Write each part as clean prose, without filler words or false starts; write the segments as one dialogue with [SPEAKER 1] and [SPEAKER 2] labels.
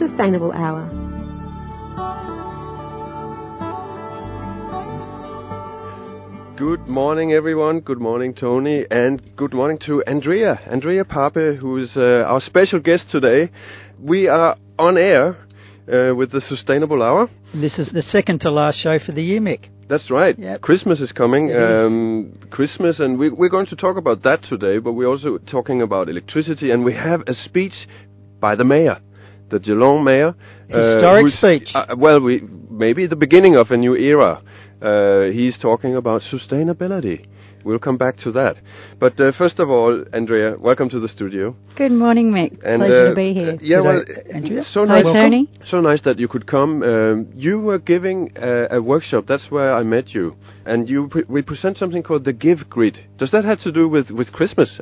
[SPEAKER 1] Sustainable Hour.
[SPEAKER 2] Good morning, everyone. Good morning, Tony, and good morning to Andrea Pape, who is our special guest today. We are on air with the Sustainable Hour.
[SPEAKER 3] This is the second to last show for the year, Mick.
[SPEAKER 2] That's right.
[SPEAKER 3] Yep.
[SPEAKER 2] Christmas is coming. Christmas, and we're going to talk about that today, but we're also talking about electricity, and we have a speech by the mayor, the Geelong mayor.
[SPEAKER 3] Historic speech.
[SPEAKER 2] Maybe the beginning of a new era. He's talking about sustainability. We'll come back to that. But first of all, Andrea, welcome to the studio.
[SPEAKER 4] Good morning, Mick. Pleasure to be here.
[SPEAKER 3] Andrea.
[SPEAKER 2] So nice.
[SPEAKER 4] Hi, Tony.
[SPEAKER 2] So nice that you could come. You were giving a workshop. That's where I met you. And we present something called the Give Grid. Does that have to do with Christmas?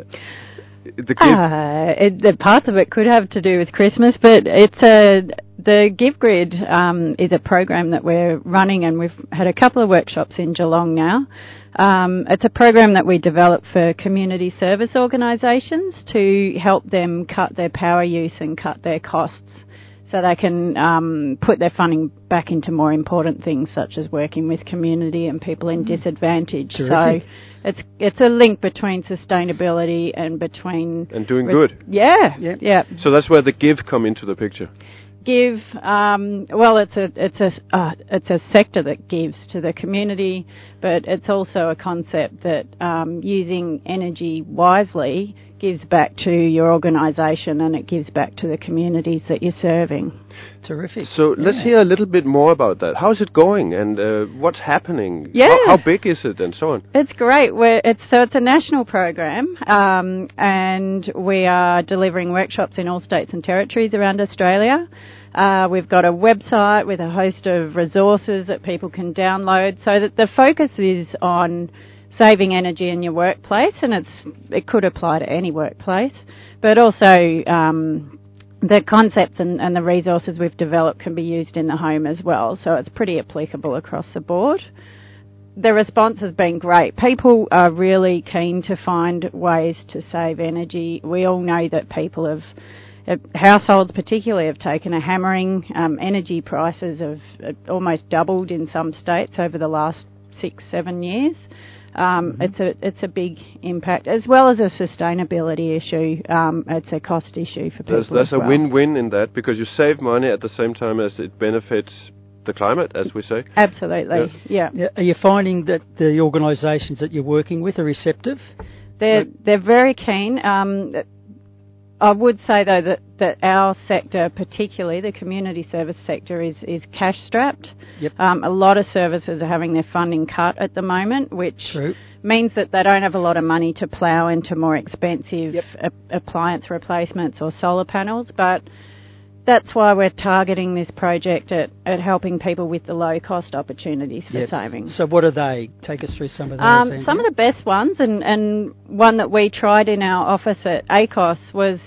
[SPEAKER 4] The parts of it could have to do with Christmas, but the Give Grid is a program that we're running, and we've had a couple of workshops in Geelong now. It's a program that we develop for community service organisations to help them cut their power use and cut their costs, so they can put their funding back into more important things such as working with community and people in disadvantage.
[SPEAKER 3] Terrific.
[SPEAKER 4] So it's a link between sustainability and
[SPEAKER 2] doing good.
[SPEAKER 4] Yeah.
[SPEAKER 2] So that's where the Give come into the picture.
[SPEAKER 4] Give, it's a sector that gives to the community, but it's also a concept that using energy wisely gives back to your organisation, and it gives back to the communities that you're serving.
[SPEAKER 3] Terrific.
[SPEAKER 2] So let's hear a little bit more about that. How's it going, and what's happening?
[SPEAKER 4] Yeah.
[SPEAKER 2] How big is it, and so on?
[SPEAKER 4] It's great. It's a national program, and we are delivering workshops in all states and territories around Australia. We've got a website with a host of resources that people can download, so that the focus is on saving energy in your workplace, and it could apply to any workplace, but also the concepts and the resources we've developed can be used in the home as well, so it's pretty applicable across the board. The response has been great. People are really keen to find ways to save energy. We all know that households particularly have taken a hammering. Energy prices have almost doubled in some states over the last 6-7 years. It's a big impact, as well as a sustainability issue. It's a cost issue for people.
[SPEAKER 2] There's a win-win in that, because you save money at the same time as it benefits the climate, as we say.
[SPEAKER 4] Absolutely, yeah.
[SPEAKER 3] Are you finding that the organisations that you're working with are receptive?
[SPEAKER 4] They're very keen. I would say, though, that our sector, particularly the community service sector, is cash-strapped.
[SPEAKER 3] Yep.
[SPEAKER 4] A lot of services are having their funding cut at the moment, which means that they don't have a lot of money to plough into more expensive appliance replacements or solar panels. But that's why we're targeting this project at helping people with the low-cost opportunities for saving.
[SPEAKER 3] So what are they? Take us through some of those.
[SPEAKER 4] Some of the best ones, and one that we tried in our office at ACOS was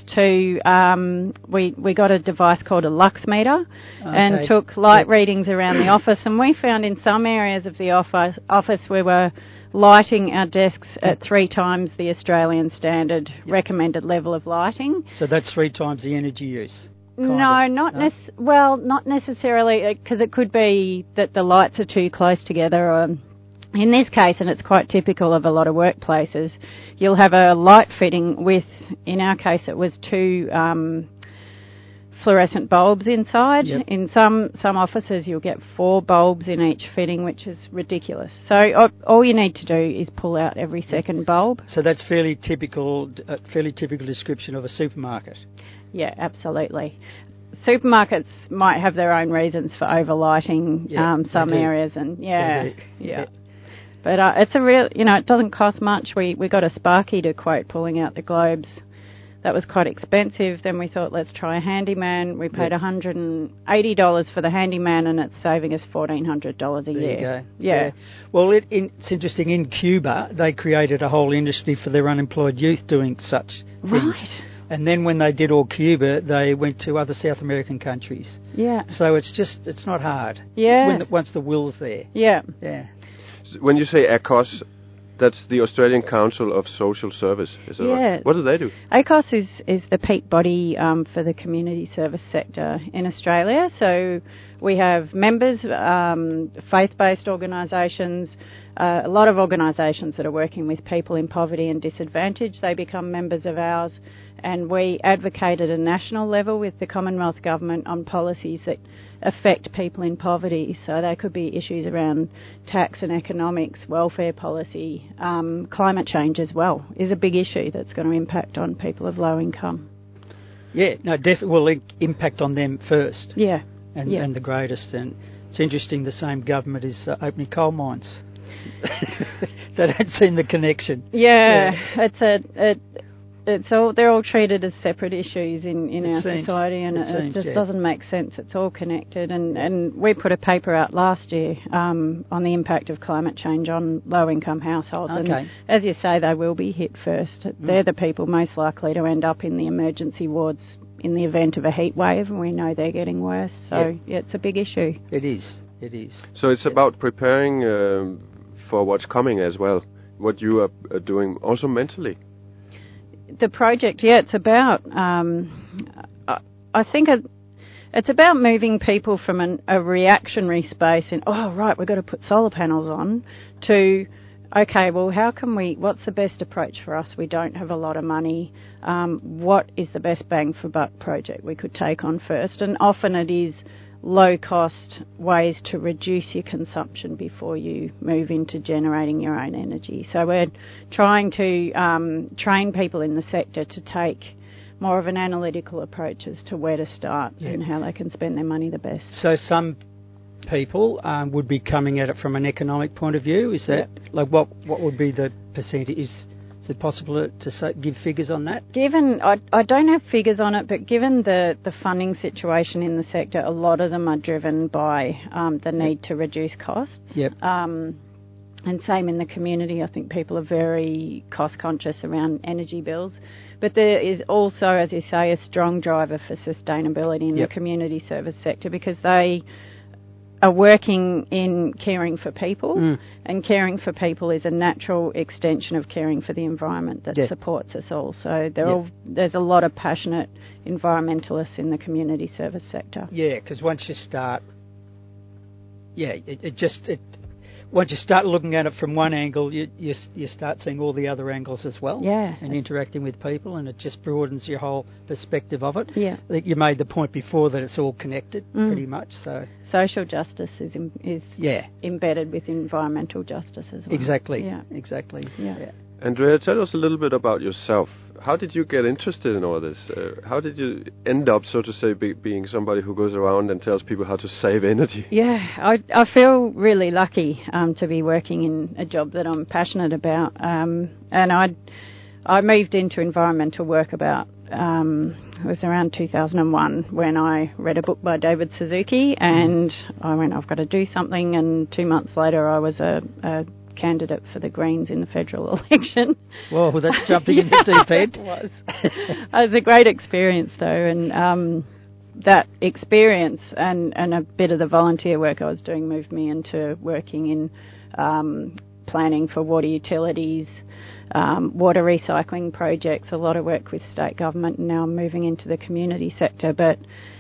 [SPEAKER 4] we got a device called a lux meter and took light readings around the office, and we found in some areas of the office we were lighting our desks at 3 times the Australian standard recommended level of lighting.
[SPEAKER 3] So that's 3 times the energy use?
[SPEAKER 4] No, not necessarily, because it could be that the lights are too close together. Or in this case, and it's quite typical of a lot of workplaces, you'll have a light fitting with, in our case, it was 2 fluorescent bulbs inside.
[SPEAKER 3] Yep.
[SPEAKER 4] In some offices, you'll get 4 bulbs in each fitting, which is ridiculous. So all you need to do is pull out every second bulb.
[SPEAKER 3] So that's fairly typical description of a supermarket.
[SPEAKER 4] Yeah, absolutely. Supermarkets might have their own reasons for overlighting some areas, and but it's a real, it doesn't cost much. We got a Sparky to quote pulling out the globes. That was quite expensive. Then we thought, let's try a handyman. We paid $180 for the handyman, and it's saving us $1,400 a year.
[SPEAKER 3] There you go.
[SPEAKER 4] Yeah.
[SPEAKER 3] Well, it's interesting. In Cuba, they created a whole industry for their unemployed youth doing such things.
[SPEAKER 4] Right.
[SPEAKER 3] And then when they did all Cuba, they went to other South American countries.
[SPEAKER 4] Yeah.
[SPEAKER 3] So it's not hard.
[SPEAKER 4] Yeah.
[SPEAKER 3] Once the will's there.
[SPEAKER 4] Yeah.
[SPEAKER 3] Yeah.
[SPEAKER 2] When you say ACOS, That's the Australian Council of Social Service, is that right? What do they do?
[SPEAKER 4] ACOS is the peak body for the community service sector in Australia. So we have members, faith-based organisations, a lot of organisations that are working with people in poverty and disadvantage. They become members of ours, and we advocate at a national level with the Commonwealth Government on policies that affect people in poverty. So they could be issues around tax and economics, welfare policy, climate change as well is a big issue that's going to impact on people of low income.
[SPEAKER 3] Yeah, no, definitely will impact on them first.
[SPEAKER 4] Yeah.
[SPEAKER 3] And the greatest. And it's interesting, the same government is opening coal mines. They don't see the connection.
[SPEAKER 4] Yeah. It's all, they're all treated as separate issues in our society, and it just doesn't make sense. It's all connected, and we put a paper out last year on the impact of climate change on low-income households.
[SPEAKER 3] Okay.
[SPEAKER 4] And as you say, they will be hit first. They're the people most likely to end up in the emergency wards in the event of a heat wave, and we know they're getting worse. So it's a big issue.
[SPEAKER 3] It is.
[SPEAKER 2] So it's about preparing for what's coming as well. What you are doing also mentally.
[SPEAKER 4] The project, it's about, I think it's about moving people from a reactionary space in, we've got to put solar panels on, to, okay, well, what's the best approach for us? We don't have a lot of money. What is the best bang for buck project we could take on first? And often it is low-cost ways to reduce your consumption before you move into generating your own energy. So we're trying to train people in the sector to take more of an analytical approach as to where to start and how they can spend their money the best.
[SPEAKER 3] So some people would be coming at it from an economic point of view. Is that like what would be the percentage? Is it possible to give figures on that?
[SPEAKER 4] Given, I don't have figures on it, but given the funding situation in the sector, a lot of them are driven by the need to reduce costs.
[SPEAKER 3] Yep.
[SPEAKER 4] And same in the community. I think people are very cost conscious around energy bills. But there is also, as you say, a strong driver for sustainability in the community service sector, because they are working in caring for people, and caring for people is a natural extension of caring for the environment that supports us all. So there's a lot of passionate environmentalists in the community service sector. Yeah,
[SPEAKER 3] because once you start, once you start looking at it from one angle, you start seeing all the other angles as well.
[SPEAKER 4] Yeah.
[SPEAKER 3] And interacting with people, and it just broadens your whole perspective of it.
[SPEAKER 4] Yeah.
[SPEAKER 3] I think you made the point before that it's all connected pretty much. So
[SPEAKER 4] social justice is embedded with environmental justice as well.
[SPEAKER 3] Exactly.
[SPEAKER 4] Yeah.
[SPEAKER 3] Exactly.
[SPEAKER 4] Yeah.
[SPEAKER 2] Andrea, tell us a little bit about yourself. How did you get interested in all this? How did you end up, so to say, being somebody who goes around and tells people how to save energy?
[SPEAKER 4] Yeah, I feel really lucky to be working in a job that I'm passionate about. And I moved into environmental work about, it was around 2001 when I read a book by David Suzuki, and I went, I've got to do something. And 2 months later, I was a candidate for the Greens in the federal election.
[SPEAKER 3] Well, that's jumping in the deep end.
[SPEAKER 4] It was. It was a great experience, though, and that experience and a bit of the volunteer work I was doing moved me into working in planning for water utilities, water recycling projects, a lot of work with state government, and now I'm moving into the community sector. But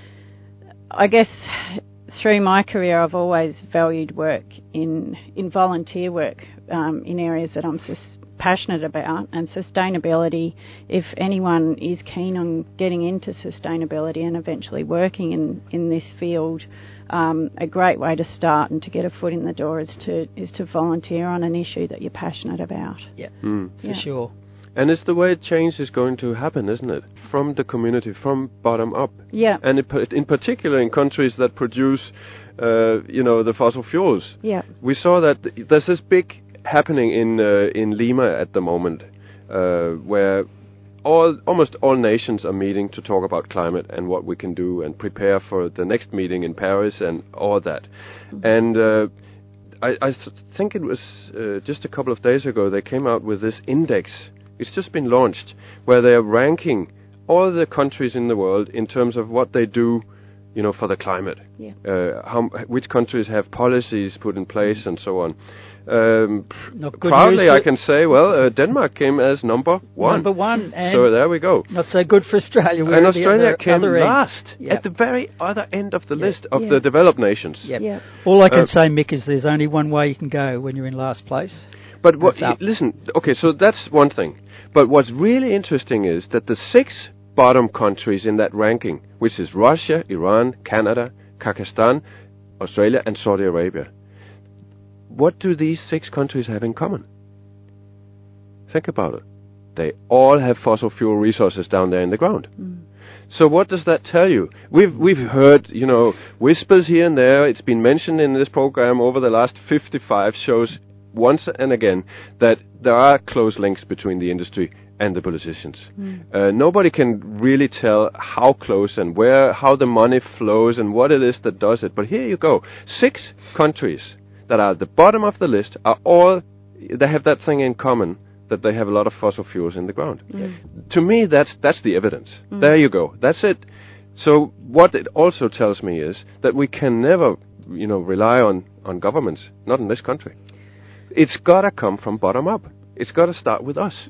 [SPEAKER 4] I guess through my career, I've always valued work in volunteer work in areas that I'm passionate about, and sustainability. If anyone is keen on getting into sustainability and eventually working in this field, a great way to start and to get a foot in the door is to volunteer on an issue that you're passionate about.
[SPEAKER 3] Yeah, for sure.
[SPEAKER 2] And it's the way change is going to happen, isn't it? From the community, from bottom up.
[SPEAKER 4] Yeah.
[SPEAKER 2] And in particular in countries that produce, the fossil fuels.
[SPEAKER 4] Yeah.
[SPEAKER 2] We saw that there's this big happening in Lima at the moment, where almost all nations are meeting to talk about climate and what we can do and prepare for the next meeting in Paris and all that. And I think it was just a couple of days ago they came out with this index. It's just been launched, where they are ranking all the countries in the world in terms of what they do for the climate.
[SPEAKER 4] Yeah.
[SPEAKER 2] Which countries have policies put in place and so on.
[SPEAKER 3] Not good
[SPEAKER 2] Proudly,
[SPEAKER 3] news
[SPEAKER 2] I can say, Denmark came as number one.
[SPEAKER 3] Number one. And
[SPEAKER 2] so there we go.
[SPEAKER 3] not so good for Australia.
[SPEAKER 2] And Australia came
[SPEAKER 3] other end.
[SPEAKER 2] last,
[SPEAKER 3] Yep.
[SPEAKER 2] at the very other end of the
[SPEAKER 3] Yep.
[SPEAKER 2] list of
[SPEAKER 4] Yeah.
[SPEAKER 2] the developed nations.
[SPEAKER 3] Yep.
[SPEAKER 4] Yeah.
[SPEAKER 3] All I can say, Mick, is there's only one way you can go when you're in last place.
[SPEAKER 2] But
[SPEAKER 3] That's up.
[SPEAKER 2] listen, okay, so that's one thing. But what's really interesting is that the 6 bottom countries in that ranking, which is Russia, Iran, Canada, Kazakhstan, Australia, and Saudi Arabia, what do these 6 countries have in common? Think about it. They all have fossil fuel resources down there in the ground. So what does that tell you? We've heard, whispers here and there. It's been mentioned in this program over the last 55 shows once and again that there are close links between the industry and the politicians. Nobody can really tell how close and how the money flows and what it is that does it. But here you go. 6 countries that are at the bottom of the list they have that thing in common, that they have a lot of fossil fuels in the ground. To me, that's the evidence. There you go. That's it. So what it also tells me is that we can never, rely on governments, not in this country. It's got to come from bottom up. It's got to start with us.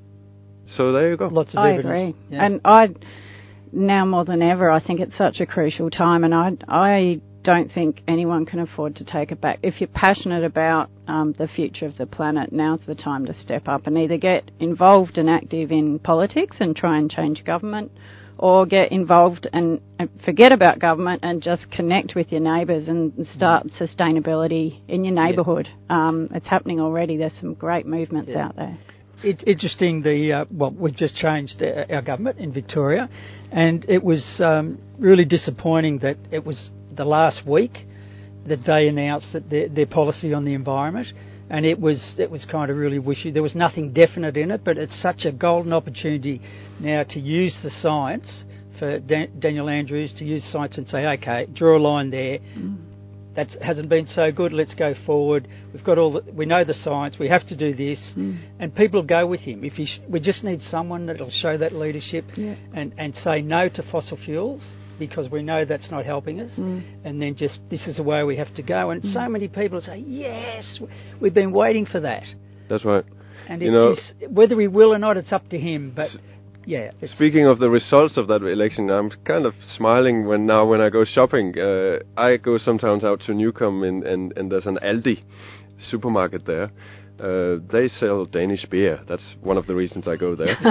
[SPEAKER 2] So there you go.
[SPEAKER 3] Lots of
[SPEAKER 4] I
[SPEAKER 3] evidence.
[SPEAKER 4] agree.
[SPEAKER 3] Yeah.
[SPEAKER 4] And now more than ever, I think it's such a crucial time, and I don't think anyone can afford to take it back. If you're passionate about the future of the planet, now's the time to step up and either get involved and active in politics and try and change government, or get involved and forget about government and just connect with your neighbours and start sustainability in your neighbourhood. It's happening already. There's some great movements out there.
[SPEAKER 3] It's interesting, we've just changed our government in Victoria, and it was really disappointing that it was the last week that they announced that their policy on the environment, and it was kind of really wishy. There was nothing definite in it, but it's such a golden opportunity now to use the science for Daniel Andrews, to use science and say, okay, draw a line there. That hasn't been so good. Let's go forward. We've got we know the science. We have to do this, and people go with him. We just need someone that'll show that leadership and say no to fossil fuels, because we know that's not helping us, and then just this is the way we have to go. And so many people say, yes, we've been waiting for that.
[SPEAKER 2] That's right.
[SPEAKER 3] And it's just, whether he will or not, it's up to him. But yeah.
[SPEAKER 2] Speaking of the results of that election, I'm kind of smiling when I go shopping. I go sometimes out to Newcombe and there's an Aldi supermarket there. They sell Danish beer. That's one of the reasons I go there.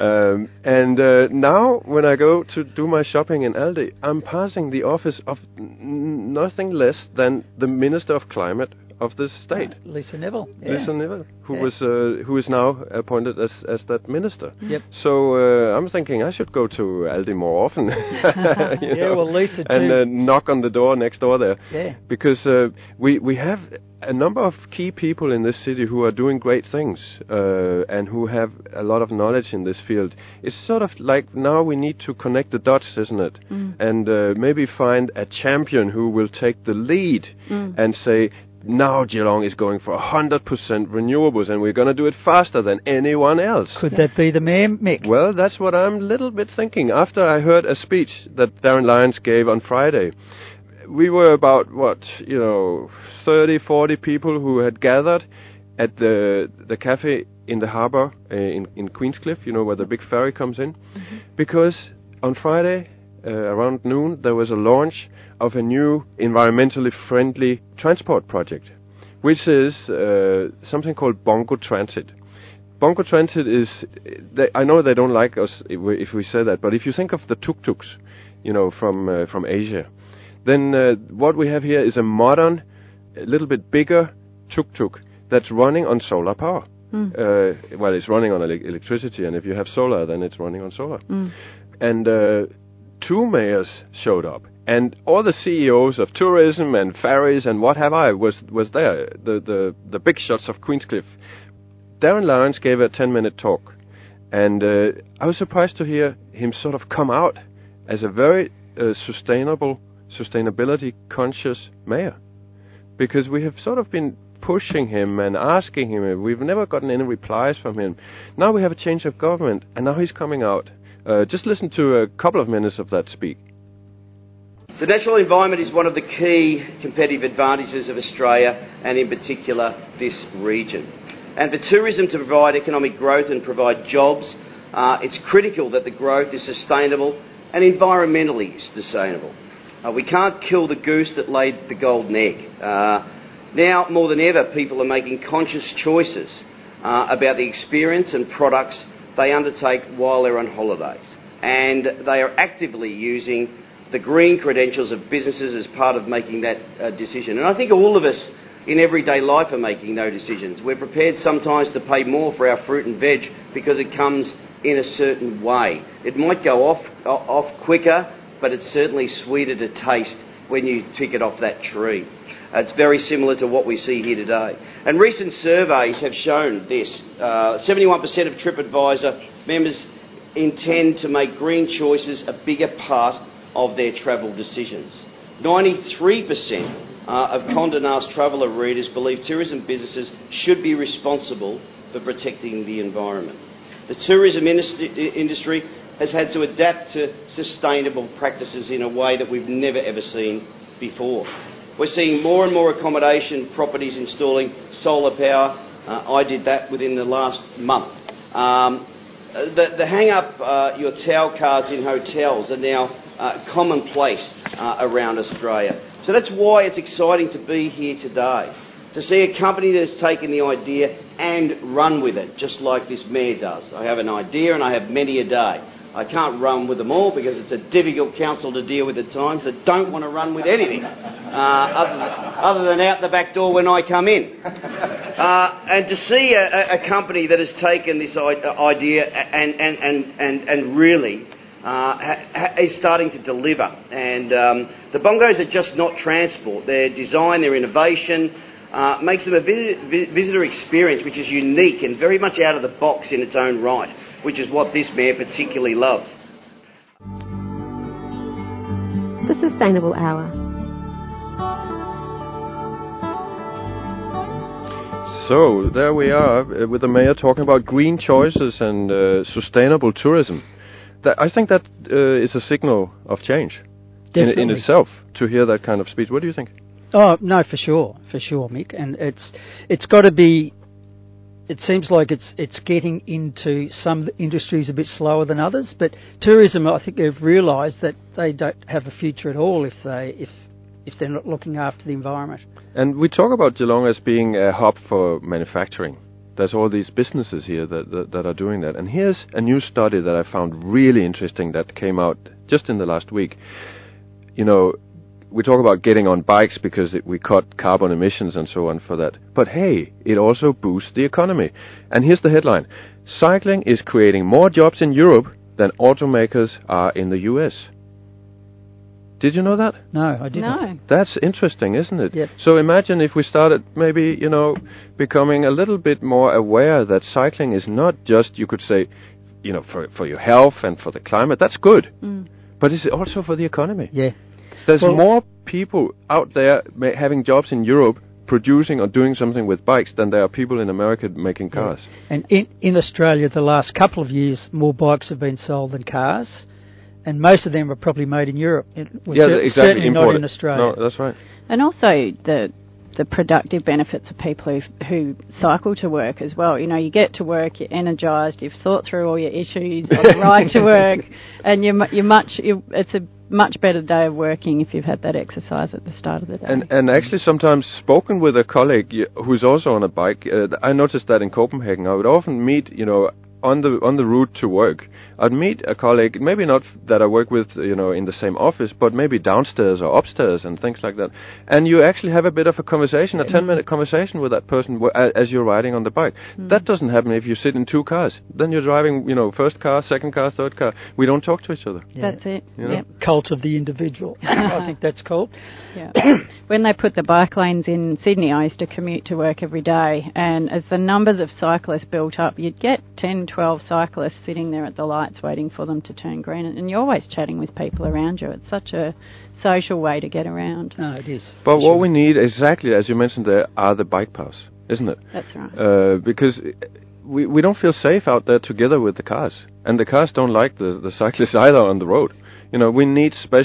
[SPEAKER 2] Now, when I go to do my shopping in Aldi, I'm passing the office of nothing less than the Minister of Climate of this state,
[SPEAKER 3] Lisa Neville.
[SPEAKER 2] Lisa Neville, who is now appointed as that minister.
[SPEAKER 3] Yep.
[SPEAKER 2] So I'm thinking I should go to Aldi more often.
[SPEAKER 3] Well, Lisa too.
[SPEAKER 2] And knock on the door next door there.
[SPEAKER 3] Yeah.
[SPEAKER 2] Because we have a number of key people in this city who are doing great things and who have a lot of knowledge in this field. It's sort of like now we need to connect the dots, isn't it? And maybe find a champion who will take the lead and say, now Geelong is going for 100% renewables, and we're going to do it faster than anyone else.
[SPEAKER 3] Could that be the mayor, Mick?
[SPEAKER 2] Well, that's what I'm a little bit thinking. After I heard a speech that Darren Lyons gave on Friday, we were about, 30, 40 people who had gathered at the cafe in the harbour in Queenscliff, where the big ferry comes in, because on Friday, around noon, there was a launch of a new environmentally friendly transport project, which is something called Bongo Transit. Bongo Transit is, I know they don't like us if we say that, but if you think of the tuk-tuks, from Asia, then what we have here is a modern, a little bit bigger tuk-tuk that's running on solar power. Well, it's running on electricity, and if you have solar, then it's running on solar. And 2 mayors showed up, and all the CEOs of tourism and ferries and what have I was there. The big shots of Queenscliff. Darren Lyons gave a 10-minute talk, and I was surprised to hear him sort of come out as a very sustainability conscious mayor, because we have sort of been pushing him and asking him. We've never gotten any replies from him. Now we have a change of government, and now he's coming out. Just listen to a couple of minutes of that speak.
[SPEAKER 1] The natural environment is one of the key competitive advantages of Australia and in particular this region. And for tourism to provide economic growth and provide jobs, it's critical that the growth is sustainable and environmentally sustainable. We can't kill the goose that laid the golden egg. Now, more than ever, people are making conscious choices about the experience and products they undertake while they're on holidays. And they are actively using the green credentials of businesses as part of making that decision. And I think all of us in everyday life are making those decisions. We're prepared sometimes to pay more for our fruit and veg because it comes in a certain way. It might go off quicker, but it's certainly sweeter to taste when you pick it off that tree. It's very similar to what we see here today. And recent surveys have shown this. 71% of TripAdvisor members intend to make green choices a bigger part of their travel decisions. 93% of Condé Nast Traveller readers believe tourism businesses should be responsible for protecting the environment. The tourism industry has had to adapt to sustainable practices in a way that we've never ever seen before. We're seeing more and more accommodation properties installing solar power. I did that within the last month. The hang up your towel cards in hotels are now commonplace around Australia. So that's why it's exciting to be here today, to see a company that has taken the idea and run with it, just like this mayor does. I have an idea and I have many a day. I can't run with them all because it's a difficult council to deal with at times that don't want to run with anything other than out the back door when I come in. And to see a company that has taken this idea and really is starting to deliver. And the bongos are just not transport. Their design, their innovation makes them a visitor experience which is unique and very much out of the box in its own right, which is what this mayor particularly loves.
[SPEAKER 5] The Sustainable Hour.
[SPEAKER 2] So there we are with the mayor talking about green choices and sustainable tourism. I think that is a signal of change in itself to hear that kind of speech. What do you think?
[SPEAKER 3] Oh no, for sure, Mick. And it's got to be. It seems like it's getting into some industries a bit slower than others, but tourism, I think they've realised that they don't have a future at all if they're not looking after the environment. And
[SPEAKER 2] we talk about Geelong as being a hub for manufacturing. There's all these businesses here that are doing that. And here's a new study that I found really interesting that came out just in the last week. You know, we talk about getting on bikes because we cut carbon emissions and so on for that. But hey, it also boosts the economy. And here's the headline. Cycling is creating more jobs in Europe than automakers are in the US. Did you know that?
[SPEAKER 3] No, I didn't.
[SPEAKER 4] No.
[SPEAKER 2] That's interesting, isn't it?
[SPEAKER 3] Yep.
[SPEAKER 2] So imagine if we started maybe, becoming a little bit more aware that cycling is not just, you could say, for your health and for the climate. That's good.
[SPEAKER 4] Mm.
[SPEAKER 2] But it's also for the economy.
[SPEAKER 3] Yeah.
[SPEAKER 2] There's more people out there having jobs in Europe producing or doing something with bikes than there are people in America making cars.
[SPEAKER 3] Yeah. And in Australia, the last couple of years, more bikes have been sold than cars. And most of them are probably made in Europe.
[SPEAKER 2] Exactly.
[SPEAKER 3] Certainly
[SPEAKER 2] imported.
[SPEAKER 3] not in Australia.
[SPEAKER 2] No, that's right.
[SPEAKER 4] And also the productive benefits of people who cycle to work as well. You get to work, you're energised, you've thought through all your issues on the ride to work, and it's a much better day of working if you've had that exercise at the start of the day.
[SPEAKER 2] And actually sometimes spoken with a colleague who's also on a bike, I noticed that in Copenhagen. I would often meet, on the route to work, I'd meet a colleague, maybe not that I work with, in the same office, but maybe downstairs or upstairs and things like that. And you actually have a bit of a conversation, a 10-minute conversation with that person as you're riding on the bike. That doesn't happen if you sit in two cars. Then you're driving, first car, second car, third car. We don't talk to each other.
[SPEAKER 4] Yeah. That's it.
[SPEAKER 3] Yep. Cult of the individual. I think that's called.
[SPEAKER 4] Yeah. When they put the bike lanes in Sydney, I used to commute to work every day, and as the numbers of cyclists built up, you'd get 10, 12 cyclists sitting there at the lights waiting for them to turn green, and you're always chatting with people around you. It's such a social way to get around.
[SPEAKER 3] No, it is.
[SPEAKER 2] But what we need, exactly as you mentioned there, are the bike paths, isn't it?
[SPEAKER 4] That's right.
[SPEAKER 2] Because we don't feel safe out there together with the cars, and the cars don't like the cyclists either on the road. We need special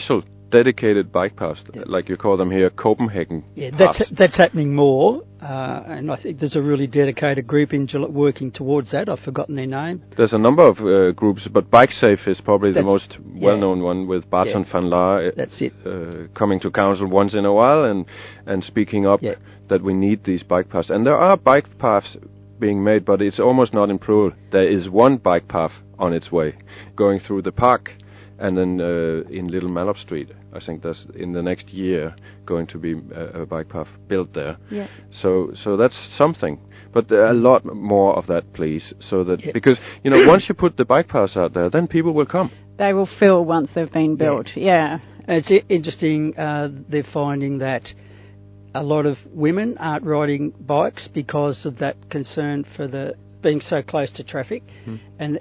[SPEAKER 2] dedicated bike paths, like you call them here, Copenhagen paths.
[SPEAKER 3] That's happening more, and I think there's a really dedicated group in Geelong working towards that. I've forgotten their name.
[SPEAKER 2] There's a number of groups, but BikeSafe is probably the most well-known one, with Barton van Laar coming to council once in a while and speaking up that we need these bike paths. And there are bike paths being made, but it's almost not improved. There is one bike path on its way, going through the park, and then in Little Mallop Street. I think that's in the next year going to be a bike path built there.
[SPEAKER 4] Yeah.
[SPEAKER 2] So that's something. But a lot more of that, please, so that because once you put the bike paths out there, then people will come.
[SPEAKER 4] They will fill once they've been built. Yeah.
[SPEAKER 3] It's interesting. They're finding that a lot of women aren't riding bikes because of that concern for the being so close to traffic, and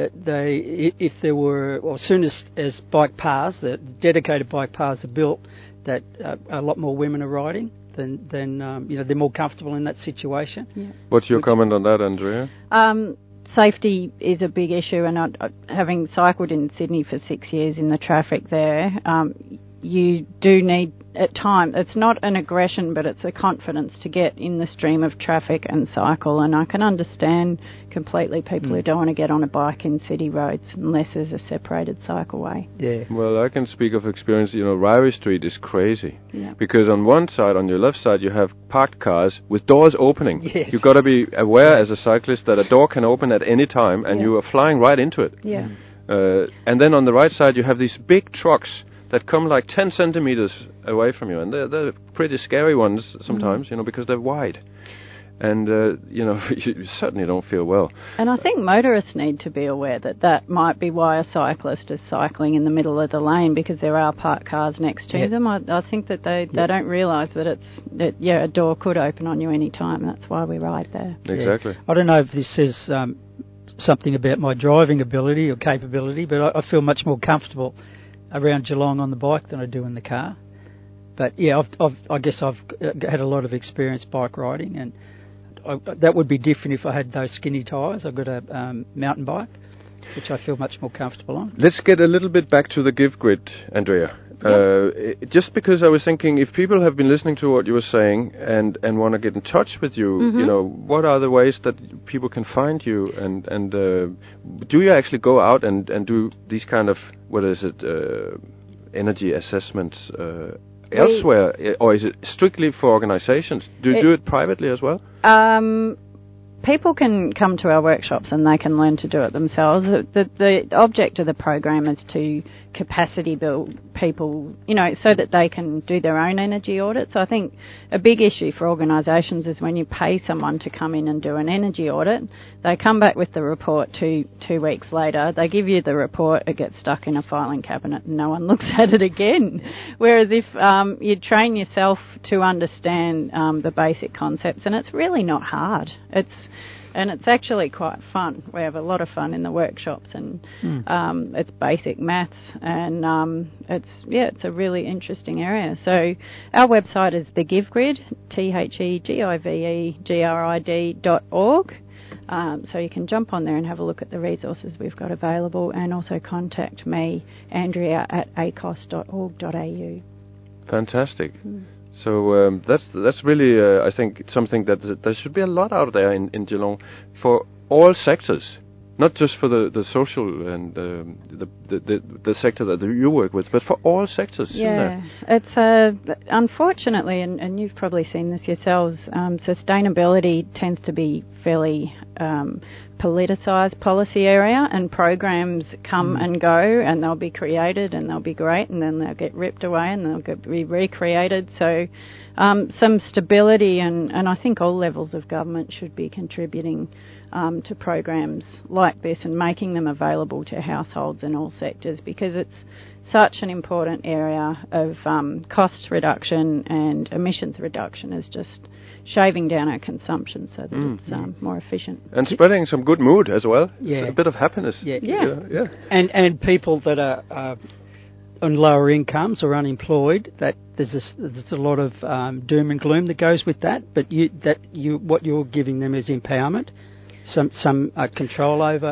[SPEAKER 3] if there were, as soon as bike paths, the dedicated bike paths are built, that a lot more women are riding, then they're more comfortable in that situation. Yeah.
[SPEAKER 2] What's your comment on that, Andrea?
[SPEAKER 4] Safety is a big issue, and having cycled in Sydney for 6 years in the traffic there, you do need, at times, it's not an aggression, but it's a confidence to get in the stream of traffic and cycle. And I can understand completely people who don't want to get on a bike in city roads unless there's a separated cycleway.
[SPEAKER 3] Yeah.
[SPEAKER 2] Well, I can speak of experience. Ryrie Street is crazy because on one side, on your left side, you have parked cars with doors opening.
[SPEAKER 3] Yes.
[SPEAKER 2] You've got to be aware as a cyclist that a door can open at any time, and you are flying right into it.
[SPEAKER 4] Yeah.
[SPEAKER 2] And then on the right side, you have these big trucks that come like 10 centimeters away from you, and they're pretty scary ones sometimes, because they're wide. And, you certainly don't feel well.
[SPEAKER 4] And I think motorists need to be aware that might be why a cyclist is cycling in the middle of the lane, because there are parked cars next to them. I think that they don't realise that a door could open on you any time. That's why we ride there.
[SPEAKER 2] Exactly.
[SPEAKER 3] Yeah. I don't know if this says something about my driving ability or capability, but I feel much more comfortable around Geelong on the bike than I do in the car. But I guess I've had a lot of experience bike riding, and that would be different if I had those skinny tyres. I've got a mountain bike, which I feel much more comfortable on.
[SPEAKER 2] Let's get a little bit back to the Give Grid, Andrea. Just because I was thinking, if people have been listening to what you were saying and want to get in touch with you, what are the ways that people can find you? And do you actually go out and do these kind of, energy assessments elsewhere? Or is it strictly for organizations? Do you do it privately as well?
[SPEAKER 4] People can come to our workshops and they can learn to do it themselves. The object of the program is to capacity build people, so that they can do their own energy audits. I think a big issue for organisations is when you pay someone to come in and do an energy audit, they come back with the report two weeks later, they give you the report, it gets stuck in a filing cabinet and no one looks at it again. Whereas if you train yourself to understand the basic concepts, and it's really not hard. It's actually quite fun. We have a lot of fun in the workshops, and it's basic maths, and it's a really interesting area. So our website is the Give Grid, THEGIVEGRID.org. So you can jump on there and have a look at the resources we've got available, and also contact me, Andrea, at acos.org.au.
[SPEAKER 2] Fantastic. So that's really, I think, something that there should be a lot out there in Geelong for all sectors, not just for the social and the sector that you work with, but for all sectors.
[SPEAKER 4] Yeah, it's unfortunately, and you've probably seen this yourselves, sustainability tends to be fairly politicised policy area, and programs come and go, and they'll be created and they'll be great, and then they'll get ripped away and they'll be recreated. So some stability, and I think all levels of government should be contributing to programs like this and making them available to households in all sectors, because it's such an important area of cost reduction and emissions reduction, is just shaving down our consumption so that it's more efficient.
[SPEAKER 2] And spreading some good mood as well.
[SPEAKER 3] Yeah.
[SPEAKER 2] A bit of happiness.
[SPEAKER 3] Yeah. And people that are on lower incomes or unemployed, that there's a lot of doom and gloom that goes with that, but what you're giving them is empowerment, some control over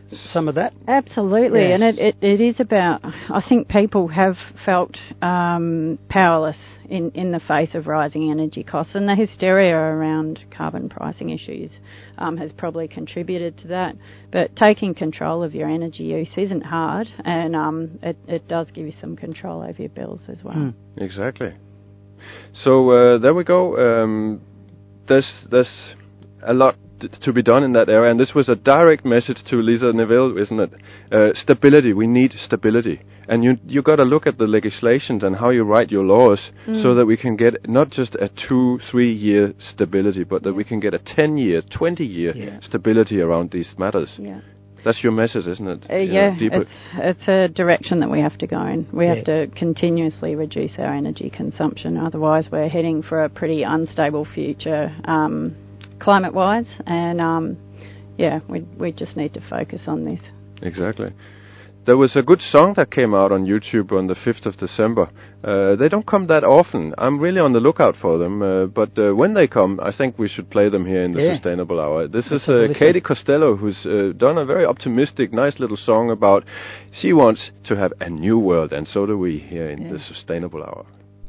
[SPEAKER 3] some of that?
[SPEAKER 4] Absolutely,
[SPEAKER 3] Yeah.
[SPEAKER 4] and it is about, I think people have felt powerless in the face of rising energy costs, and the hysteria around carbon pricing issues has probably contributed to that. But taking control of your energy use isn't hard, and it does give you some control over your bills as well.
[SPEAKER 2] Exactly. So there we go. There's a lot to be done in that area, and this was a direct message to Lisa Neville, isn't it? Stability. We need stability, and you got to look at the legislations and how you write your laws so that we can get not just a 2-3 year stability, but that we can get a 10-year, 20-year stability around these matters.
[SPEAKER 4] Yeah.
[SPEAKER 2] That's your message, isn't it?
[SPEAKER 4] It's a direction that we have to go in. We have to continuously reduce our energy consumption, otherwise we're heading for a pretty unstable future climate-wise, and we just need to focus on this.
[SPEAKER 2] Exactly. There was a good song that came out on YouTube on the 5th of December. They don't come that often. I'm really on the lookout for them, but when they come, I think we should play them here in the Sustainable Hour. This is Katie Costello, who's done a very optimistic, nice little song about she wants to have a new world, and so do we here in the Sustainable Hour.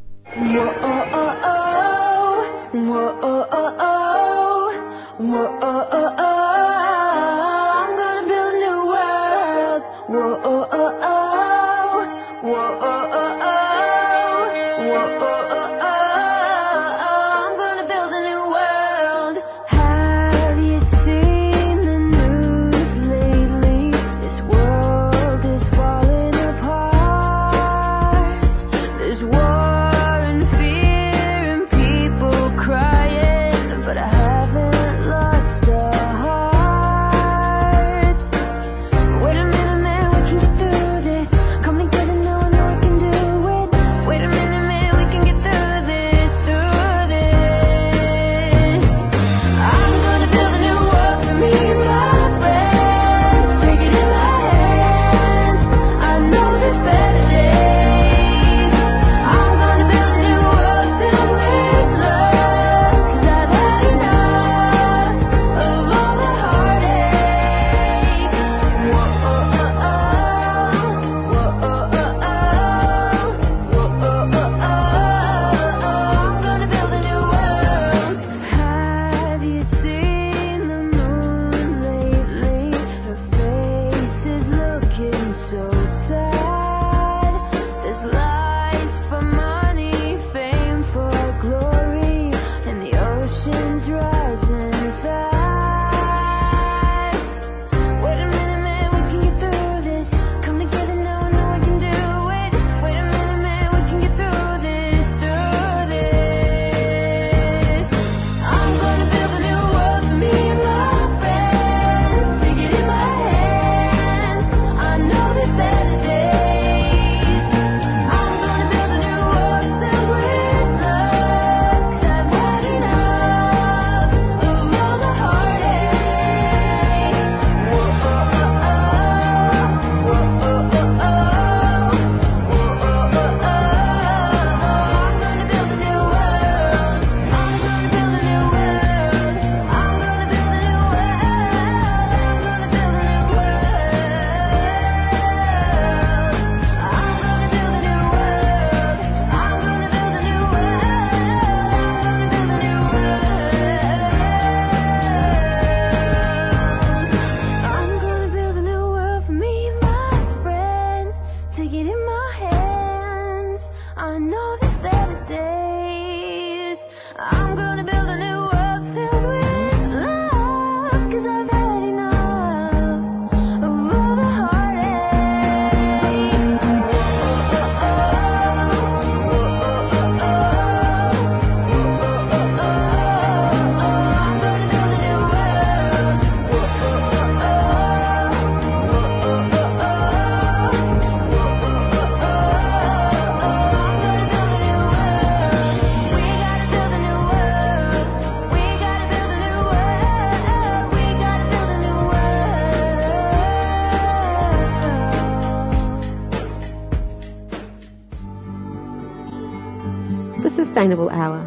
[SPEAKER 5] Sustainable Hour.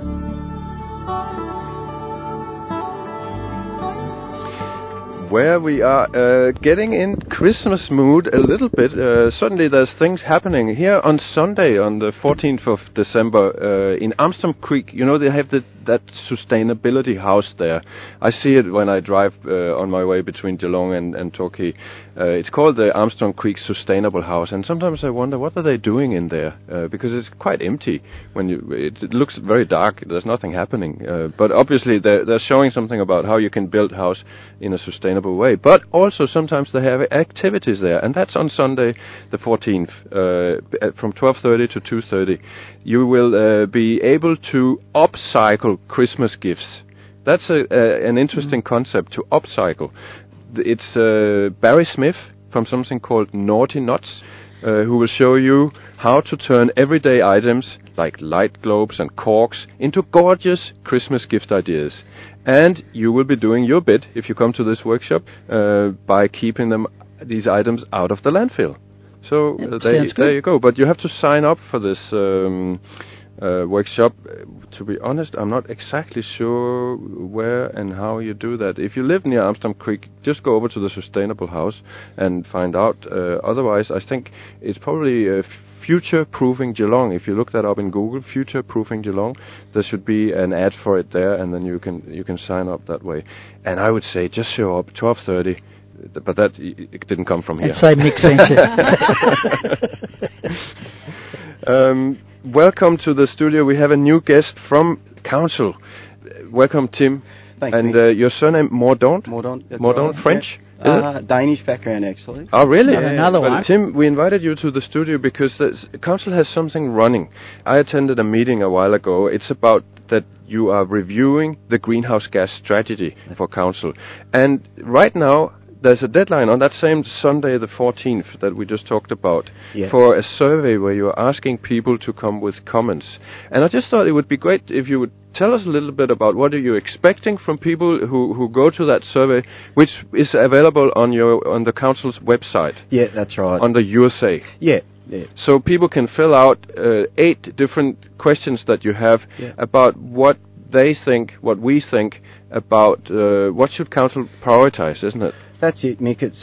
[SPEAKER 2] where we are getting in Christmas mood a little bit. Suddenly there's things happening here on Sunday, on the 14th of December, in Armstrong Creek. You know, they have that sustainability house there. I see it when I drive on my way between Geelong and Torquay. It's called the Armstrong Creek Sustainable House, and sometimes I wonder what are they doing in there, because it's quite empty. It looks very dark. There's nothing happening, but obviously they're showing something about how you can build house in a sustainable way. But also sometimes they have activities there, and that's on Sunday the 14th from 12:30 to 2:30. You will be able to upcycle Christmas gifts. That's an interesting concept, to upcycle. It's Barry Smith from something called Naughty Nuts, who will show you how to turn everyday items like light globes and corks into gorgeous Christmas gift ideas. And you will be doing your bit, if you come to this workshop, by keeping these items out of the landfill. So there you go. But you have to sign up for this workshop. To be honest, I'm not exactly sure where and how you do that. If you live near Armstrong Creek, just go over to the Sustainable House and find out. Otherwise, I think it's probably Future Proofing Geelong. If you look that up in Google, Future Proofing Geelong, there should be an ad for it there, and then you can sign up that way. And I would say just show up 12:30. But that it didn't come from here.
[SPEAKER 3] And say Mick sent
[SPEAKER 2] you. Welcome to the studio. We have a new guest from council. Welcome, Tim.
[SPEAKER 6] Thanks.
[SPEAKER 2] And your surname Mordaunt?
[SPEAKER 6] Mordaunt.
[SPEAKER 2] Mordaunt,
[SPEAKER 6] right.
[SPEAKER 2] French?
[SPEAKER 6] Yeah. Danish background, actually.
[SPEAKER 2] Oh, really?
[SPEAKER 3] Another one.
[SPEAKER 2] Tim, we invited you to the studio because the council has something running. I attended a meeting a while ago. It's about that you are reviewing the greenhouse gas strategy for council. And right now, there's a deadline on that same Sunday, the 14th, that we just talked about, for a survey where you're asking people to come with comments. And I just thought it would be great if you would tell us a little bit about what are you expecting from people who go to that survey, which is available on the council's website.
[SPEAKER 6] Yeah, that's right.
[SPEAKER 2] Under Your Say.
[SPEAKER 6] Yeah.
[SPEAKER 2] So people can fill out 8 different questions that you have about what they think, what we think about what should council prioritise, isn't it?
[SPEAKER 6] That's it, Mick. It's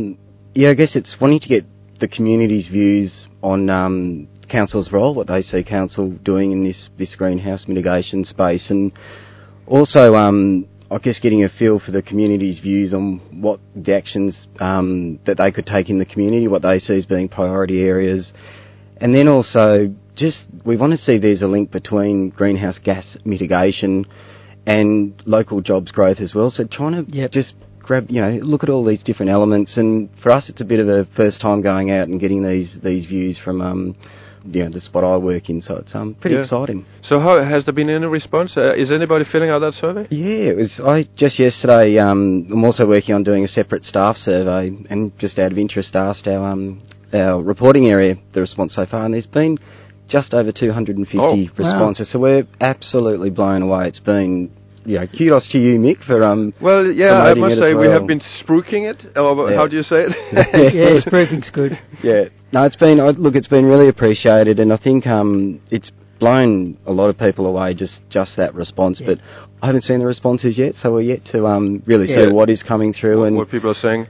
[SPEAKER 6] I guess it's wanting to get the community's views on council's role, what they see council doing in this greenhouse mitigation space, and also I guess getting a feel for the community's views on what the actions that they could take in the community, what they see as being priority areas, and then also we want to see there's a link between greenhouse gas mitigation and local jobs growth as well. So trying to just grab, look at all these different elements, and for us it's a bit of a first time going out and getting these views from the spot I work in, so it's pretty exciting. So
[SPEAKER 2] how has there been any response? Is anybody filling out that survey?
[SPEAKER 6] Yeah, I just yesterday I'm also working on doing a separate staff survey, and just out of interest asked our reporting area the response so far, and there's been just over 250 responses. Wow. So we're absolutely blown away. It's been kudos to you, Mick, for I
[SPEAKER 2] must say we have been spruiking it. Or how do you say it?
[SPEAKER 3] Yeah, spruiking's good.
[SPEAKER 6] Yeah, no, it's been really appreciated, and I think it's blown a lot of people away. Just that response, but I haven't seen the responses yet, so we're yet to really see what is coming through and
[SPEAKER 2] what people are saying.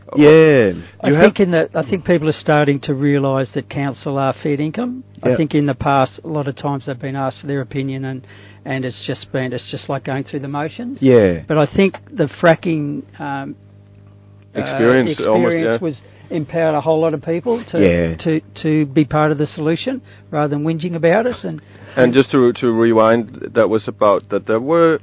[SPEAKER 3] I think people are starting to realise that council are fair income. I think in the past, a lot of times they've been asked for their opinion, and it's just like going through the motions.
[SPEAKER 6] Yeah.
[SPEAKER 3] But I think the fracking
[SPEAKER 2] experience
[SPEAKER 3] was empowered a whole lot of people to be part of the solution rather than whinging about it.
[SPEAKER 2] And just to rewind, that was about that there were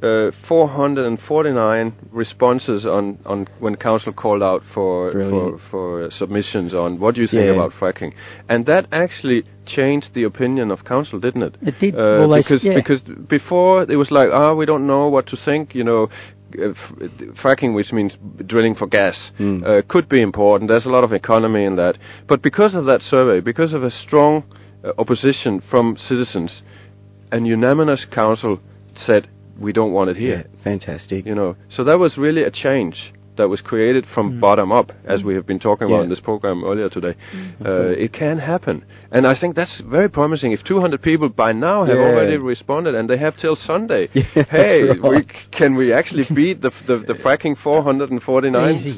[SPEAKER 2] 449 responses on when council called out for submissions on what do you think about fracking, and that actually changed the opinion of council, didn't it?
[SPEAKER 3] It did.
[SPEAKER 2] Because before it was like, we don't know what to think, fracking, which means drilling for gas, could be important. There's a lot of economy in that. But because of that survey, because of a strong opposition from citizens, an unanimous council said, we don't want it here.
[SPEAKER 6] Yeah, fantastic.
[SPEAKER 2] So that was really a change. that was created from bottom up, as we have been talking about in this program earlier today. It can happen. And I think that's very promising. If 200 people by now have already responded, and they have till Sunday, hey,
[SPEAKER 6] right.
[SPEAKER 2] can we actually beat the fracking 449?
[SPEAKER 3] Easy.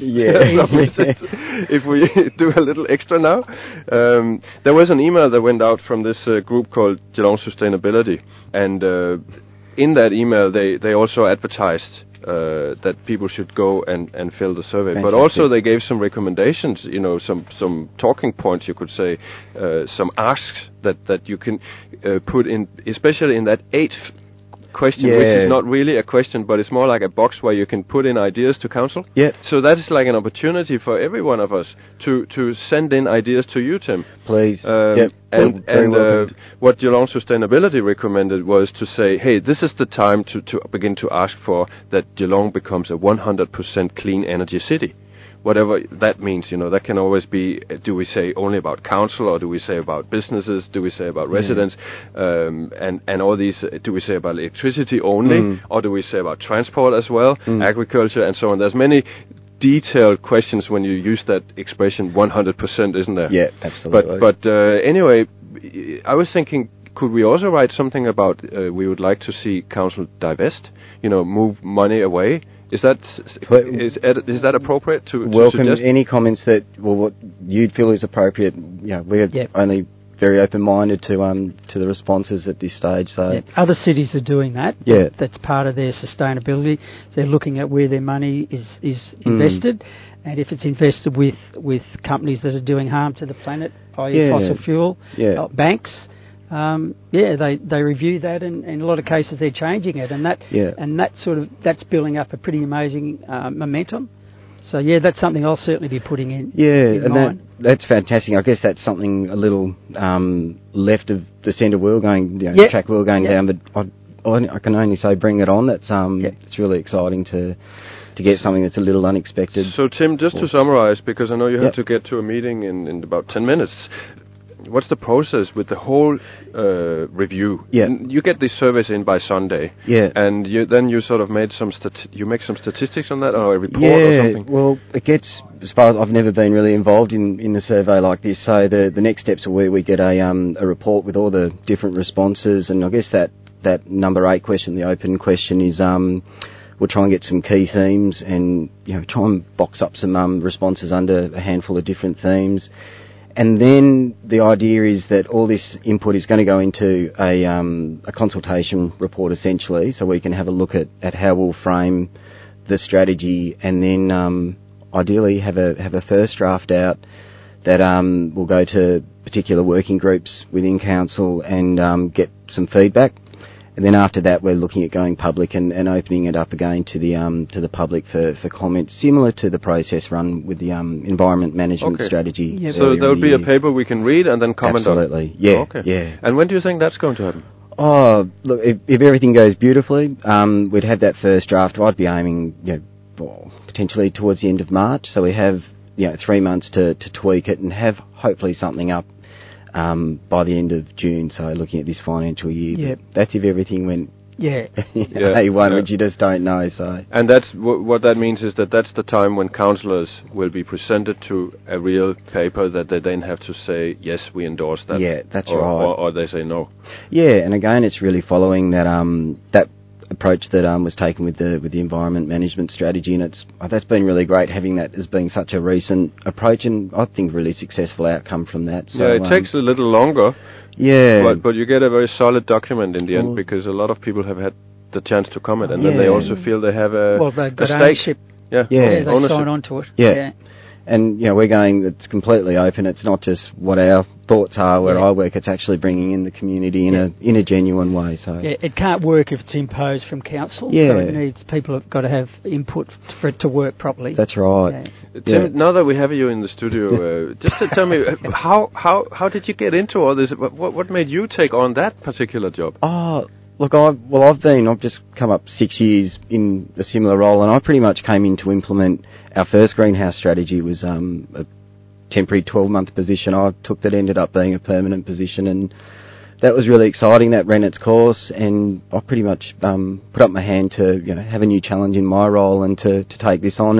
[SPEAKER 2] If we do a little extra now. There was an email that went out from this group called Geelong Sustainability, and in that email they also advertised that people should go and fill the survey.
[SPEAKER 6] Fantastic.
[SPEAKER 2] But also they gave some recommendations, some talking points, you could say, some asks that you can put in, especially in that 8th question, which is not really a question, but it's more like a box where you can put in ideas to council.
[SPEAKER 6] Yeah.
[SPEAKER 2] So that is like an opportunity for every one of us to send in ideas to you, Tim.
[SPEAKER 6] Please.
[SPEAKER 2] And what Geelong Sustainability recommended was to say, hey, this is the time to begin to ask for that Geelong becomes a 100% clean energy city. Whatever that means, that can always be, do we say only about council, or do we say about businesses, do we say about residents, and all these, do we say about electricity only, or do we say about transport as well, agriculture and so on. There's many detailed questions when you use that expression 100%, isn't there?
[SPEAKER 6] Yeah, absolutely.
[SPEAKER 2] But anyway, I was thinking, could we also write something about we would like to see council divest, move money away? Is that appropriate to
[SPEAKER 6] welcome
[SPEAKER 2] suggest?
[SPEAKER 6] Any comments that what you'd feel is appropriate? We're only very open-minded to the responses at this stage. So
[SPEAKER 3] other cities are doing that.
[SPEAKER 6] Yeah,
[SPEAKER 3] that's part of their sustainability. They're looking at where their money is invested, and if it's invested with companies that are doing harm to the planet, i.e. fossil fuel, banks. They review that, and in a lot of cases they're changing it, and that's building up a pretty amazing momentum. So that's something I'll certainly be putting in. In mind.
[SPEAKER 6] That's fantastic. I guess that's something a little left of the centre wheel going, track wheel going down. But I can only say bring it on. That's it's really exciting to get something that's a little unexpected.
[SPEAKER 2] So Tim, just to summarise, because I know you have to get to a meeting in about 10 minutes. What's the process with the whole review?
[SPEAKER 6] Yeah.
[SPEAKER 2] You get these surveys in by Sunday.
[SPEAKER 6] Yeah.
[SPEAKER 2] And you sort of made some make some statistics on that, or a report or something?
[SPEAKER 6] Well, it gets, as far as I've never been really involved in a survey like this, so the next steps are where we get a report with all the different responses, and I guess that number 8 question, the open question, is we'll try and get some key themes and try and box up some responses under a handful of different themes. And then the idea is that all this input is going to go into a consultation report, essentially, so we can have a look at how we'll frame the strategy, and then ideally have a first draft out that will go to particular working groups within council and get some feedback. And then after that, we're looking at going public and opening it up again to the public for comment, similar to the process run with the environment management strategy.
[SPEAKER 3] Yep.
[SPEAKER 2] So there'll be a paper we can read and then comment on.
[SPEAKER 6] Absolutely, yeah.
[SPEAKER 2] Okay.
[SPEAKER 6] Yeah.
[SPEAKER 2] And when do you think that's going to happen?
[SPEAKER 6] Oh, look, if everything goes beautifully, we'd have that first draft. I'd be aiming, potentially towards the end of March. So we have, 3 months to tweak it and have hopefully something up by the end of June, so looking at this financial year.
[SPEAKER 3] Yep.
[SPEAKER 6] That's if everything went
[SPEAKER 2] A1,
[SPEAKER 6] which you just don't know. So,
[SPEAKER 2] and that's what that means is that's the time when councillors will be presented to a real paper that they then have to say, yes, we endorse that.
[SPEAKER 6] Yeah, that's right.
[SPEAKER 2] Or they say no.
[SPEAKER 6] Yeah, and again, it's really following that that approach that was taken with the environment management strategy, and that's been really great having that as being such a recent approach, and I think really successful outcome from that. So,
[SPEAKER 2] it takes a little longer.
[SPEAKER 6] Yeah,
[SPEAKER 2] but you get a very solid document in the end, because a lot of people have had the chance to comment, and then they also feel they have
[SPEAKER 3] they've got
[SPEAKER 2] stake.
[SPEAKER 3] ownership.
[SPEAKER 2] They
[SPEAKER 3] ownership. Sign on to it.
[SPEAKER 6] Yeah. And, we're going, it's completely open. It's not just what our thoughts are where I work. It's actually bringing in the community in a genuine way. So
[SPEAKER 3] it can't work if it's imposed from council.
[SPEAKER 6] Yeah.
[SPEAKER 3] So it needs, people have got to have input for it to work properly.
[SPEAKER 6] That's right.
[SPEAKER 2] Tim, now that we have you in the studio, just to tell me, how did you get into all this? What made you take on that particular job?
[SPEAKER 6] Look, I've just come up 6 years in a similar role, and I pretty much came in to implement our first greenhouse strategy. Was a temporary 12-month position I took that ended up being a permanent position, and that was really exciting. That ran its course, and I pretty much put up my hand to have a new challenge in my role and to take this on.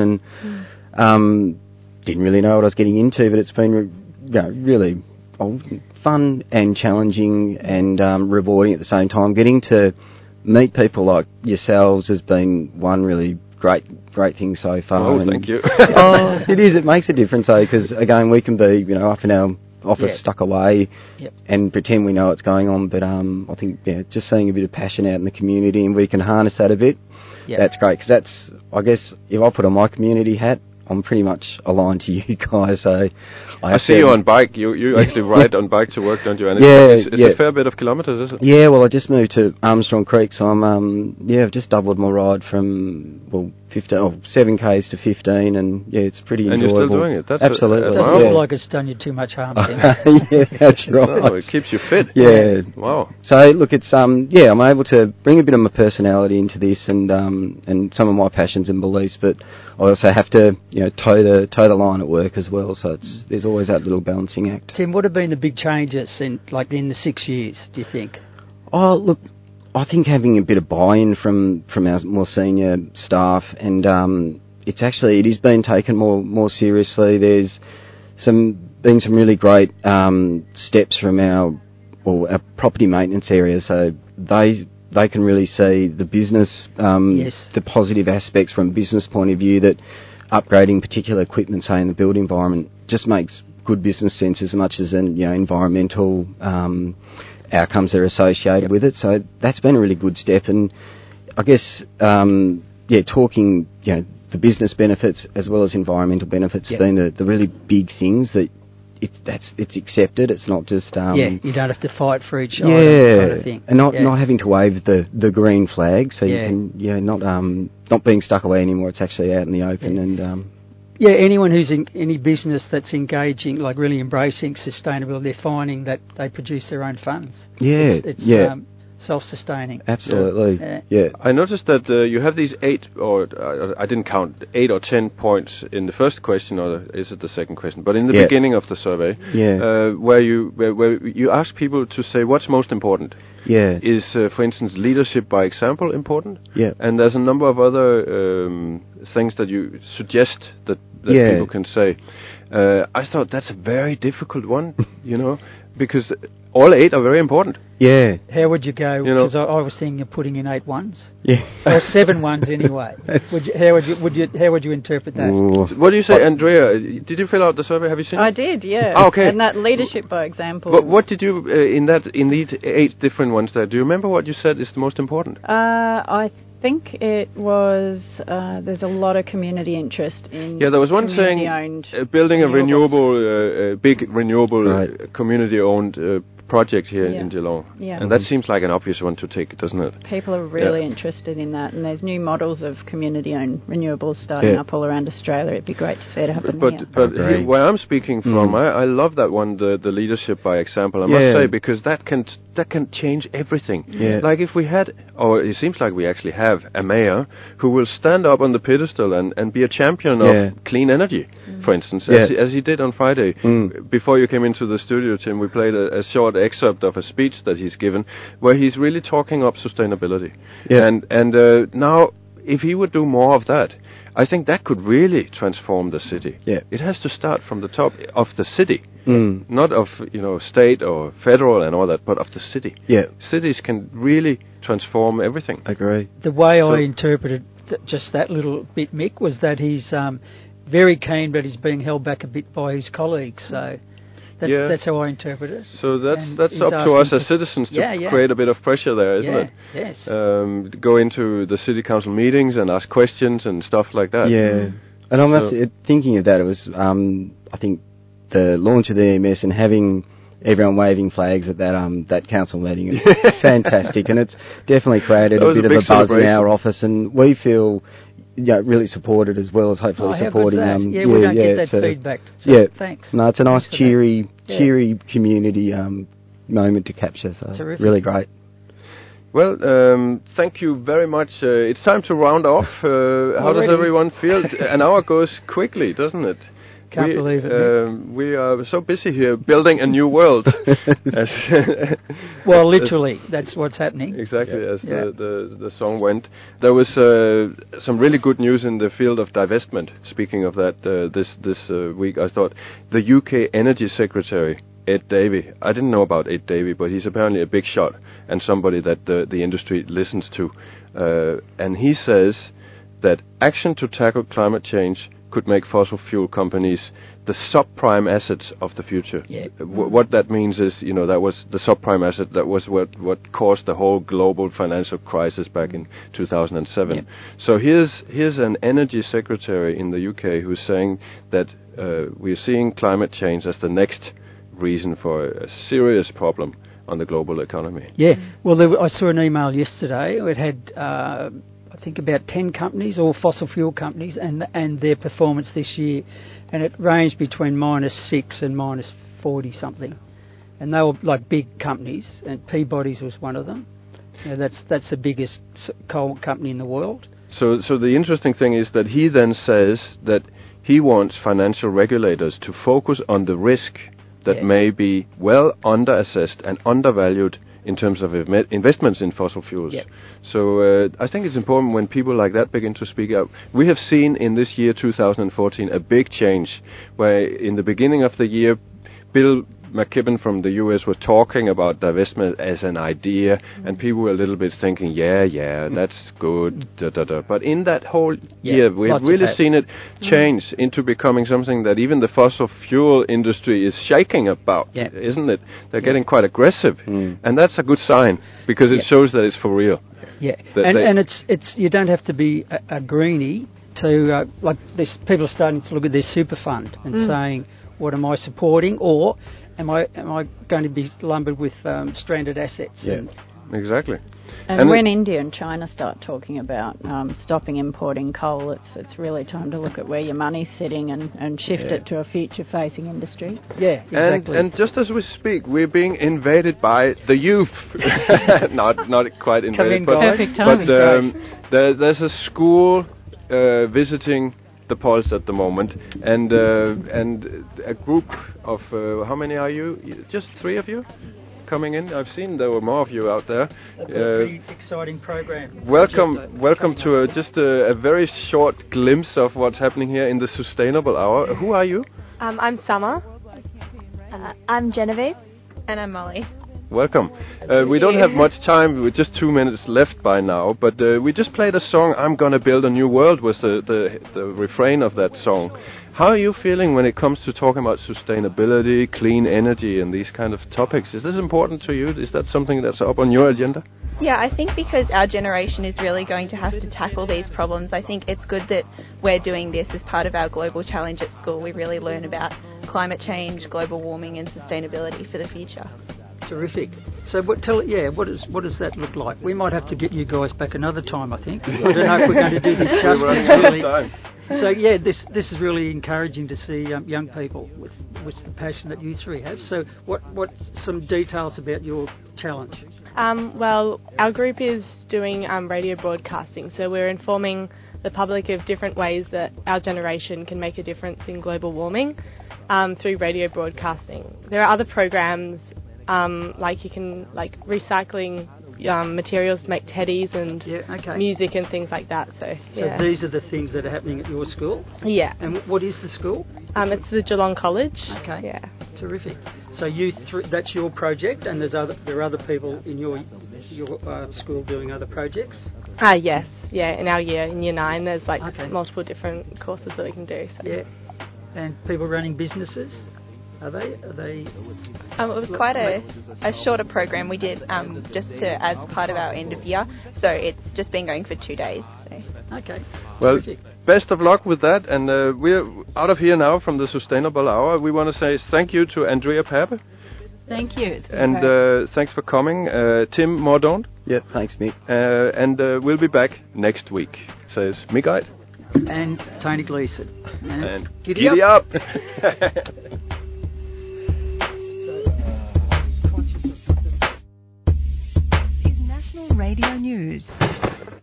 [SPEAKER 6] And didn't really know what I was getting into, but it's been really fun and challenging and rewarding at the same time. Getting to meet people like yourselves has been one really great thing so far.
[SPEAKER 2] Oh, thank you.
[SPEAKER 6] It is. It makes a difference, because again, we can be up in our office stuck away and pretend we know what's going on. But I think just seeing a bit of passion out in the community, and we can harness that a bit. That's great, because that's, I guess, if I put on my community hat, I'm pretty much aligned to you guys. So I
[SPEAKER 2] see you on bike. You actually ride on bike to work, don't you? And it's a fair bit of kilometres, is it?
[SPEAKER 6] Yeah, well, I just moved to Armstrong Creek, so I'm I've just doubled my ride from 7 k's to 15, and it's pretty enjoyable.
[SPEAKER 2] And you're still doing it? That's
[SPEAKER 6] absolutely.
[SPEAKER 3] It doesn't look like it's done you too much harm.
[SPEAKER 6] Yeah, that's right.
[SPEAKER 2] No, it keeps you fit.
[SPEAKER 6] Yeah.
[SPEAKER 2] Wow.
[SPEAKER 6] So look, it's I'm able to bring a bit of my personality into this and some of my passions and beliefs, but I also have to toe the line at work as well. So there's always that little balancing act.
[SPEAKER 3] Tim, what have been the big changes in the 6 years, do you think?
[SPEAKER 6] Oh, look, I think having a bit of buy-in from our more senior staff, and it is being taken more seriously. There's been some really great steps from our property maintenance area, so they can really see the business, the positive aspects from a business point of view, that upgrading particular equipment, say in the built environment, just makes good business sense as much as environmental outcomes that are associated with it. So that's been a really good step, and I guess talking the business benefits as well as environmental benefits have been the really big things that it's accepted. It's not just
[SPEAKER 3] you don't have to fight for each item kind of thing,
[SPEAKER 6] and not having to wave the green flag, so you can not being stuck away anymore. It's actually out in the open and.
[SPEAKER 3] Anyone who's in any business that's engaging, like really embracing sustainability, they're finding that they produce their own funds. It's self-sustaining.
[SPEAKER 6] Absolutely.
[SPEAKER 2] I noticed that you have these 8, or I didn't count, 8 or 10 points in the first question, or is it the second question? But in the beginning of the survey, where you ask people to say what's most important.
[SPEAKER 6] Yeah.
[SPEAKER 2] Is, for instance, leadership by example important?
[SPEAKER 6] Yeah.
[SPEAKER 2] And there's a number of other things that you suggest that people can say. I thought that's a very difficult one, because all 8 are very important.
[SPEAKER 6] Yeah.
[SPEAKER 3] How would you go? Because I was thinking of putting in 8 ones.
[SPEAKER 6] Yeah.
[SPEAKER 3] Or 7 ones anyway. How would you interpret that?
[SPEAKER 2] Ooh. What do you say, Andrea? Did you fill out the survey? Have you seen it?
[SPEAKER 4] I did, yeah.
[SPEAKER 2] Oh, okay.
[SPEAKER 4] And that leadership by example.
[SPEAKER 2] But what did you in these 8 different ones there? Do you remember what you said is the most important?
[SPEAKER 4] I think it was there's a lot of community interest in
[SPEAKER 2] there was one saying building a renewable big renewable community owned project here in Geelong.
[SPEAKER 4] Yeah.
[SPEAKER 2] And that seems like an obvious one to take, doesn't it?
[SPEAKER 4] People are really interested in that, and there's new models of community-owned renewables starting up all around Australia. It'd be great to see it happen here.
[SPEAKER 2] But where I'm speaking from, I love that one, the leadership by example, I must say, because that can change everything.
[SPEAKER 6] Yeah.
[SPEAKER 2] Like if we had, or it seems like we actually have, a mayor who will stand up on the pedestal and be a champion of clean energy, for instance, as he did on Friday. Before you came into the studio, Tim, we played a short excerpt of a speech that he's given where he's really talking up sustainability. Yeah. And now, if he would do more of that, I think that could really transform the city. Yeah. It has to start from the top of the city, not of state or federal and all that, but of the city.
[SPEAKER 6] Yeah.
[SPEAKER 2] Cities can really transform everything.
[SPEAKER 6] I agree.
[SPEAKER 3] The way I interpreted just that little bit, Mick, was that he's very keen, but he's being held back a bit by his colleagues. So that's how I interpret it.
[SPEAKER 2] So that's up to us as citizens to create a bit of pressure there, isn't it?
[SPEAKER 3] Yes.
[SPEAKER 2] Go into the city council meetings and ask questions and stuff like that.
[SPEAKER 6] Yeah. And I'm thinking of that. It was I think the launch of the EMS and having everyone waving flags at that council meeting is fantastic, and it's definitely created a bit of a buzz in our office, and we feel really supported as well as hopefully supporting them.
[SPEAKER 3] We don't get that feedback. So thanks.
[SPEAKER 6] No, it's a nice cheery community moment to capture. So
[SPEAKER 3] terrific.
[SPEAKER 6] Really great.
[SPEAKER 2] Well, thank you very much. It's time to round off. How does everyone feel? An hour goes quickly, doesn't it?
[SPEAKER 3] Can't believe it.
[SPEAKER 2] We are so busy here building a new world.
[SPEAKER 3] Well, literally, that's what's happening.
[SPEAKER 2] Exactly, as the song went. There was some really good news in the field of divestment. Speaking of that, this week, I thought the UK Energy Secretary, Ed Davey. I didn't know about Ed Davey, but he's apparently a big shot and somebody that the industry listens to. And he says that action to tackle climate change could make fossil fuel companies the subprime assets of the future.
[SPEAKER 3] Yeah.
[SPEAKER 2] What that means is, that was the subprime asset. That was what caused the whole global financial crisis back in 2007.
[SPEAKER 3] Yeah.
[SPEAKER 2] So here's an energy secretary in the UK who's saying that we're seeing climate change as the next reason for a serious problem on the global economy.
[SPEAKER 3] Yeah. Well, I saw an email yesterday. It had, I think, about 10 companies, all fossil fuel companies, and their performance this year, and it ranged between -6 and -40 something, and they were like big companies, and Peabody's was one of them. That's the biggest coal company in the world.
[SPEAKER 2] So the interesting thing is that he then says that he wants financial regulators to focus on the risk that may be well underassessed and undervalued in terms of investments in fossil fuels.
[SPEAKER 3] Yep.
[SPEAKER 2] So I think it's important when people like that begin to speak up. We have seen in this year 2014 a big change where in the beginning of the year Bill McKibben from the US was talking about divestment as an idea, and people were a little bit thinking, that's good, But in that whole year, we have really seen it change into becoming something that even the fossil fuel industry is shaking about, isn't it? They're getting quite aggressive, and that's a good sign, because it shows that it's for real.
[SPEAKER 3] Yeah, and it's you don't have to be a greenie to, like this, people are starting to look at their super fund and saying, what am I supporting, or am I going to be lumbered with stranded assets?
[SPEAKER 2] Yeah, exactly.
[SPEAKER 4] And when India and China start talking about stopping importing coal, it's really time to look at where your money's sitting and shift it to a future-facing industry.
[SPEAKER 3] Yeah, exactly.
[SPEAKER 2] And just as we speak, we're being invaded by the youth. not quite invaded, but there's a school visiting the Pulse at the moment, and a group of how many are you? Just 3 of you coming in. I've seen there were more of you out there.
[SPEAKER 3] A pretty exciting program.
[SPEAKER 2] Welcome to just a very short glimpse of what's happening here in the Sustainable Hour. Who are you?
[SPEAKER 7] I'm Summer. I'm Genevieve. And I'm Molly.
[SPEAKER 2] Welcome. We don't have much time. With just 2 minutes left by now, but we just played a song. I'm gonna build a new world was the refrain of that song. How are you feeling when it comes to talking about sustainability, clean energy, and these kind of topics? Is this important to you? Is that something that's up on your agenda?
[SPEAKER 7] Yeah, I think because our generation is really going to have to tackle these problems, I think it's good that we're doing this as part of our global challenge at school. We really learn about climate change, global warming, and sustainability for the future.
[SPEAKER 3] Terrific. So what does that look like? We might have to get you guys back another time, I think. I don't know if we're going to do this justice, really. So this is really encouraging to see young people with the passion that you three have. So what some details about your challenge?
[SPEAKER 8] Well, our group is doing radio broadcasting, so we're informing the public of different ways that our generation can make a difference in global warming through radio broadcasting. There are other programs like recycling materials to make teddies and music and things like that. So
[SPEAKER 3] these are the things that are happening at your school?
[SPEAKER 8] Yeah.
[SPEAKER 3] And what is the school?
[SPEAKER 8] It's the Geelong College.
[SPEAKER 3] Okay.
[SPEAKER 8] Yeah.
[SPEAKER 3] Terrific. So that's your project, and there are other people in your school doing other projects?
[SPEAKER 8] Yes. Yeah, in our year, in Year 9, there's multiple different courses that we can do. So.
[SPEAKER 3] Yeah. And people running businesses? Are they?
[SPEAKER 9] It was quite a shorter program we did just as part of our end of year, so it's just been going for 2 days. So.
[SPEAKER 3] Okay.
[SPEAKER 2] Well, best of luck with that, and we're out of here now from the Sustainable Hour. We want to say thank you to Andrea Pape.
[SPEAKER 4] Thank you.
[SPEAKER 2] And thanks for coming. Tim Mordaunt.
[SPEAKER 6] Yeah, thanks, Mick.
[SPEAKER 2] And we'll be back next week, says Mick.
[SPEAKER 3] And Tony Gleeson.
[SPEAKER 2] And giddy up.
[SPEAKER 10] Radio News.